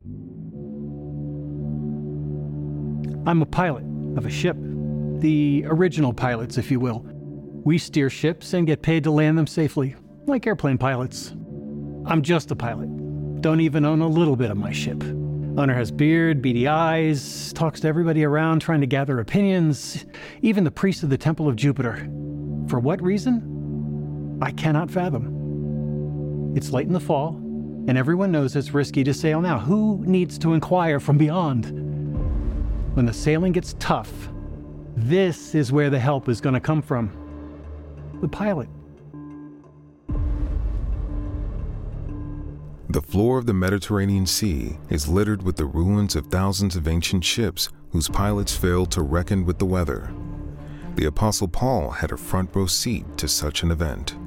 I'm a pilot of a ship. The original pilots, if you will. We steer ships and get paid to land them safely, like airplane pilots. I'm just a pilot. Don't even own a little bit of my ship. Owner has beard, beady eyes, talks to everybody around trying to gather opinions, even the priest of the Temple of Jupiter. For what reason? I cannot fathom. It's late in the fall, and everyone knows it's risky to sail now. Who needs to inquire from beyond? When the sailing gets tough, this is where the help is going to come from. The pilot. The floor of the Mediterranean Sea is littered with the ruins of thousands of ancient ships whose pilots failed to reckon with the weather. The Apostle Paul had a front row seat to such an event.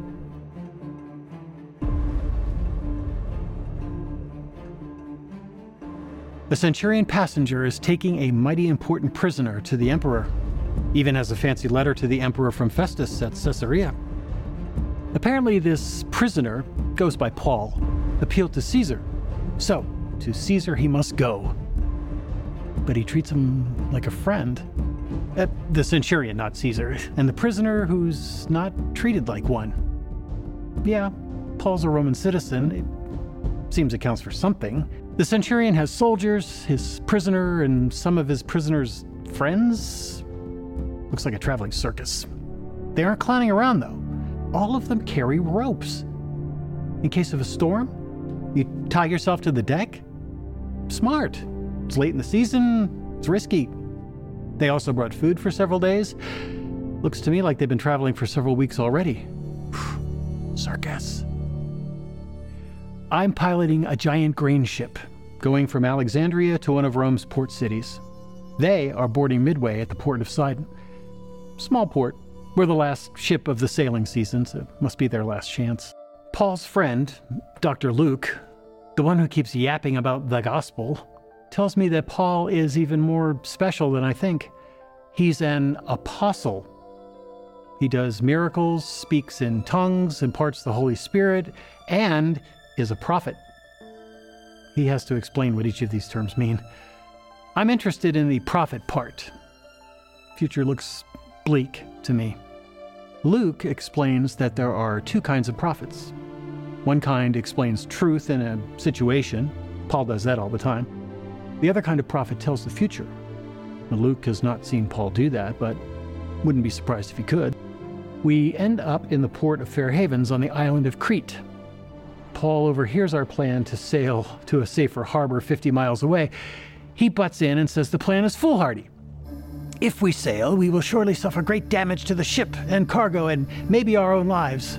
A centurion passenger is taking a mighty important prisoner to the emperor. Even has a fancy letter to the emperor from Festus at Caesarea. Apparently this prisoner goes by Paul, appealed to Caesar. So, to Caesar he must go. But he treats him like a friend. The centurion, not Caesar. And the prisoner who's not treated like one. Yeah, Paul's a Roman citizen. It seems it counts for something. The centurion has soldiers, his prisoner, and some of his prisoner's friends. Looks like a traveling circus. They aren't clowning around, though. All of them carry ropes. In case of a storm, you tie yourself to the deck. Smart. It's late in the season. It's risky. They also brought food for several days. Looks to me like they've been traveling for several weeks already. Circus. I'm piloting a giant grain ship, going from Alexandria to one of Rome's port cities. They are boarding midway at the port of Sidon. Small port. We're the last ship of the sailing season, so it must be their last chance. Paul's friend, Dr. Luke, the one who keeps yapping about the gospel, tells me that Paul is even more special than I think. He's an apostle. He does miracles, speaks in tongues, imparts the Holy Spirit, and is a prophet. He has to explain what each of these terms mean. I'm interested in the prophet part. Future looks bleak to me. Luke explains that there are two kinds of prophets. One kind explains truth in a situation. Paul does that all the time. The other kind of prophet tells the future. Luke has not seen Paul do that, but wouldn't be surprised if he could. We end up in the port of Fair Havens on the island of Crete. Paul overhears our plan to sail to a safer harbor 50 miles away. He butts in and says the plan is foolhardy. If we sail, we will surely suffer great damage to the ship and cargo and maybe our own lives.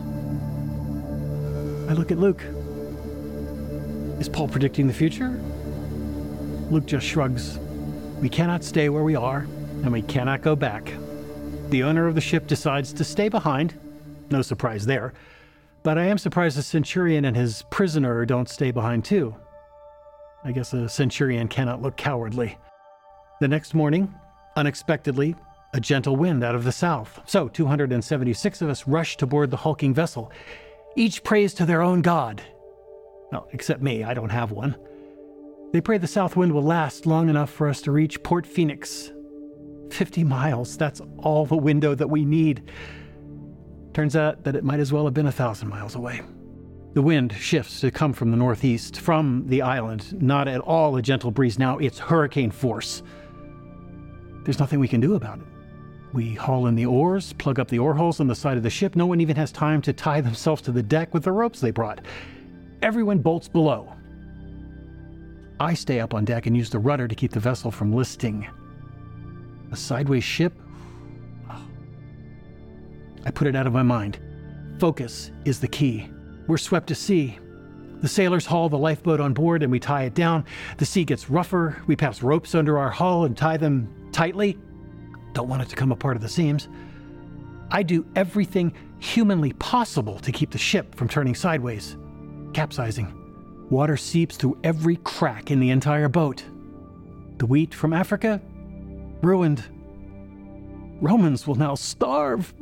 I look at Luke. Is Paul predicting the future? Luke just shrugs. We cannot stay where we are, and we cannot go back. The owner of the ship decides to stay behind. No surprise there. But I am surprised the centurion and his prisoner don't stay behind too. I guess a centurion cannot look cowardly. The next morning, unexpectedly, a gentle wind out of the south. So 276 of us rush to board the hulking vessel. Each prays to their own god. Well, except me, I don't have one. They pray the south wind will last long enough for us to reach Port Phoenix. 50 miles, that's all the window that we need. Turns out that it might as well have been 1,000 miles away. The wind shifts to come from the northeast, from the island. Not at all a gentle breeze now, it's hurricane force. There's nothing we can do about it. We haul in the oars, plug up the oar holes on the side of the ship. No one even has time to tie themselves to the deck with the ropes they brought. Everyone bolts below. I stay up on deck and use the rudder to keep the vessel from listing. A sideways ship? I put it out of my mind. Focus is the key. We're swept to sea. The sailors haul the lifeboat on board and we tie it down. The sea gets rougher. We pass ropes under our hull and tie them tightly. Don't want it to come apart at the seams. I do everything humanly possible to keep the ship from turning sideways, capsizing. Water seeps through every crack in the entire boat. The wheat from Africa? Ruined. Romans will now starve.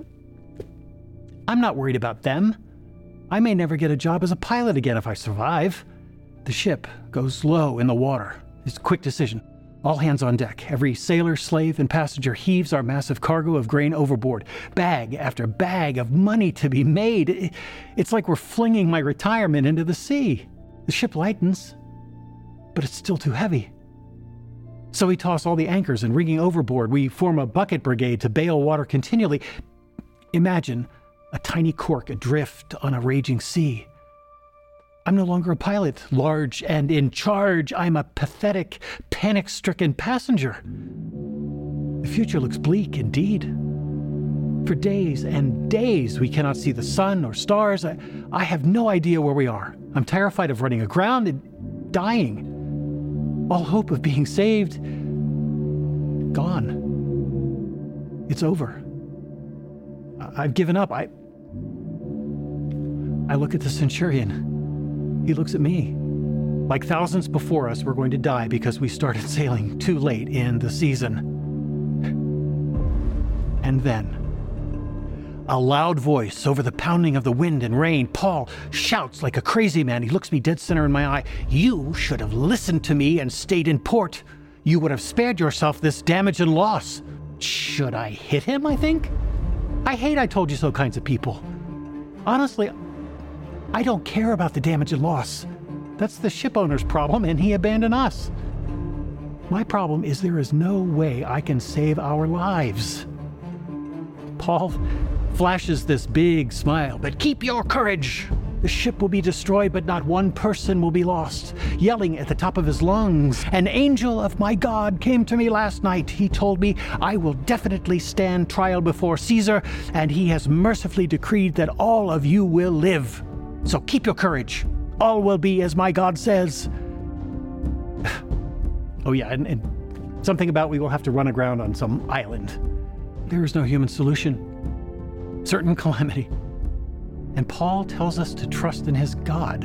I'm not worried about them. I may never get a job as a pilot again if I survive. The ship goes low in the water. It's a quick decision. All hands on deck. Every sailor, slave, and passenger heaves our massive cargo of grain overboard. Bag after bag of money to be made. It's like we're flinging my retirement into the sea. The ship lightens, but it's still too heavy. So we toss all the anchors and rigging overboard. We form a bucket brigade to bail water continually. Imagine a tiny cork adrift on a raging sea. I'm no longer a pilot, large and in charge. I'm a pathetic, panic-stricken passenger. The future looks bleak indeed. For days and days, we cannot see the sun or stars. I have no idea where we are. I'm terrified of running aground and dying. All hope of being saved, gone. It's over. I've given up. I look at the centurion. He looks at me. Like thousands before us, we're going to die because we started sailing too late in the season. And then, a loud voice over the pounding of the wind and rain. Paul shouts like a crazy man. He looks me dead center in my eye. You should have listened to me and stayed in port. You would have spared yourself this damage and loss. Should I hit him, I think? I hate I told you so kinds of people. Honestly, I don't care about the damage and loss. That's the ship owner's problem, and he abandoned us. My problem is there is no way I can save our lives. Paul flashes this big smile. But keep your courage. The ship will be destroyed, but not one person will be lost. Yelling at the top of his lungs, an angel of my God came to me last night. He told me I will definitely stand trial before Caesar, and he has mercifully decreed that all of you will live. So keep your courage. All will be as my God says. Oh yeah, and something about we will have to run aground on some island. There is no human solution. Certain calamity. And Paul tells us to trust in his God.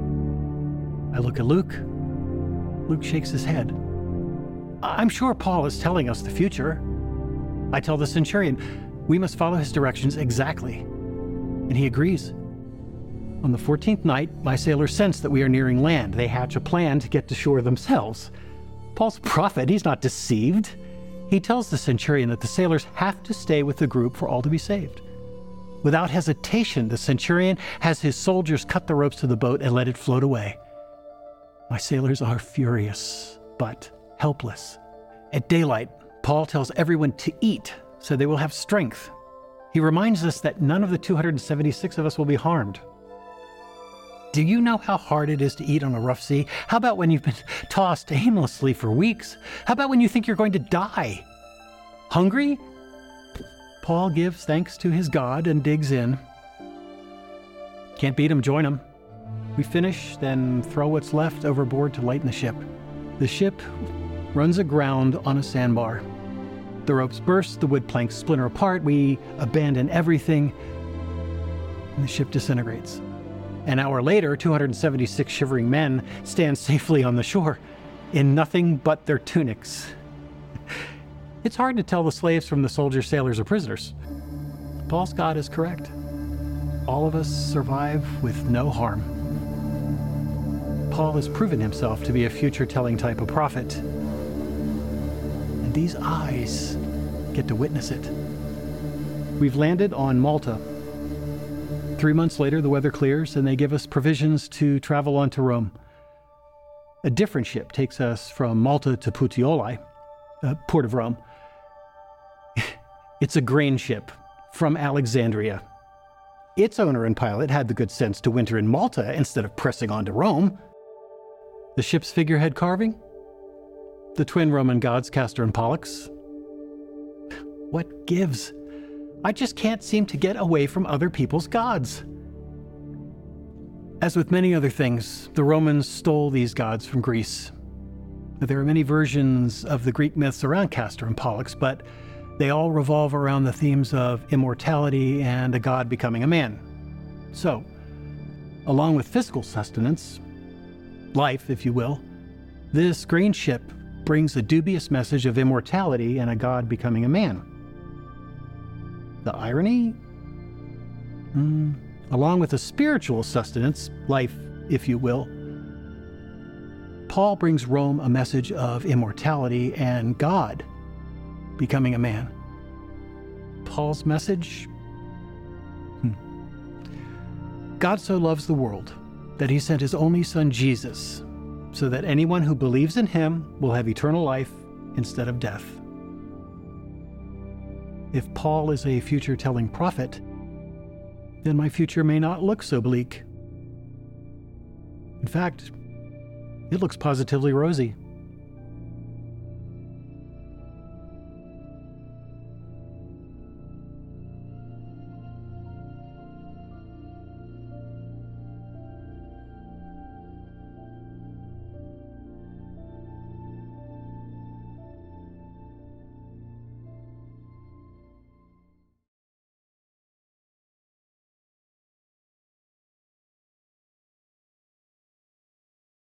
I look at Luke. Luke shakes his head. I'm sure Paul is telling us the future. I tell the centurion, we must follow his directions exactly. And he agrees. On the 14th night, my sailors sense that we are nearing land. They hatch a plan to get to shore themselves. Paul's a prophet. He's not deceived. He tells the centurion that the sailors have to stay with the group for all to be saved. Without hesitation, the centurion has his soldiers cut the ropes to the boat and let it float away. My sailors are furious, but helpless. At daylight, Paul tells everyone to eat so they will have strength. He reminds us that none of the 276 of us will be harmed. Do you know how hard it is to eat on a rough sea? How about when you've been tossed aimlessly for weeks? How about when you think you're going to die? Hungry? Paul gives thanks to his God and digs in. Can't beat him, join him. We finish, then throw what's left overboard to lighten the ship. The ship runs aground on a sandbar. The ropes burst, the wood planks splinter apart, we abandon everything, and the ship disintegrates. An hour later, 276 shivering men stand safely on the shore, in nothing but their tunics. It's hard to tell the slaves from the soldiers, sailors, or prisoners. Paul's God is correct. All of us survive with no harm. Paul has proven himself to be a future-telling type of prophet. And these eyes get to witness it. We've landed on Malta. 3 months later, the weather clears, and they give us provisions to travel on to Rome. A different ship takes us from Malta to Puteoli, port of Rome. It's a grain ship from Alexandria. Its owner and pilot had the good sense to winter in Malta instead of pressing on to Rome. The ship's figurehead carving? The twin Roman gods Castor and Pollux. What gives? I just can't seem to get away from other people's gods. As with many other things, the Romans stole these gods from Greece. There are many versions of the Greek myths around Castor and Pollux, but they all revolve around the themes of immortality and a god becoming a man. So, along with physical sustenance, life, if you will, this grain ship brings a dubious message of immortality and a god becoming a man. The irony? Along with a spiritual sustenance, life, if you will, Paul brings Rome a message of immortality and God becoming a man. Paul's message? God so loves the world that he sent his only son Jesus, so that anyone who believes in him will have eternal life instead of death. If Paul is a future-telling prophet, then my future may not look so bleak. In fact, it looks positively rosy.